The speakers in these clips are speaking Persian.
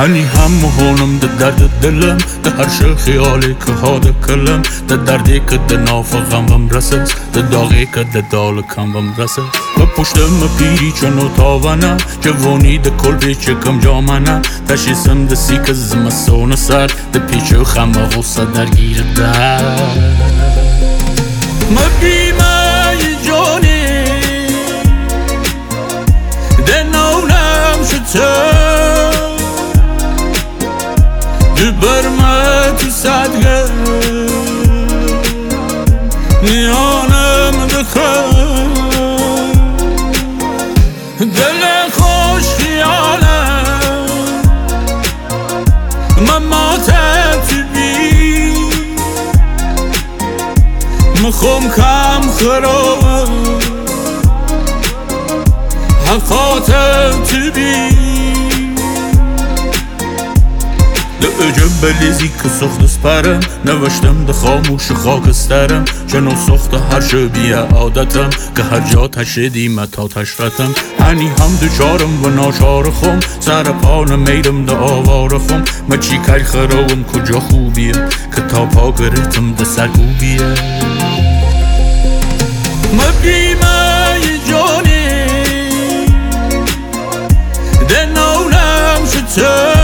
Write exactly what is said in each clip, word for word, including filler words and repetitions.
هنی هم مهونم ده درد دلم ده هر شه خیالی که ها ده کلم ده دردی که ده نافقم بم رسه ده داغی که ده دال کم بم رسه و پشتم پیری چنو تاوانه جوانی ده کل پیچه کم جامنه تشیسم ده سی که زمستون سر ده پیچه خم غصه درگیر در مبیمه جانی ده نونم شده برمه تو صدقه نیانم دخه دل خوش خیاله مماتت تو بی مخوم کم خرابه حقاتت تو بی ده اجب بلیزی که سخت سپرم نوشتم ده خاموش خاکسترم چنو سخت هر شبیه عادتم که هر جا تشدی متا تشرتم هنی هم دو چارم و ناچار خم سر پا نمیرم ده آوار خم ما چی کل خراوم کجا خوبیه که تا پا گرفتم ده سرگوبیه مبیمه جانی ده نونم شده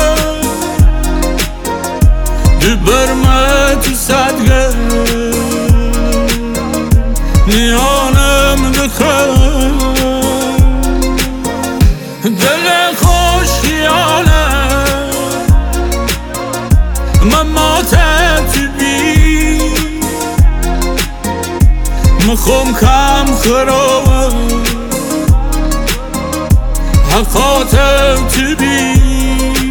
برمه تو صدقه نیانم دخه دل خوش خیاله مماتت تو بی مخوم کم خرابه حقاتت تو بی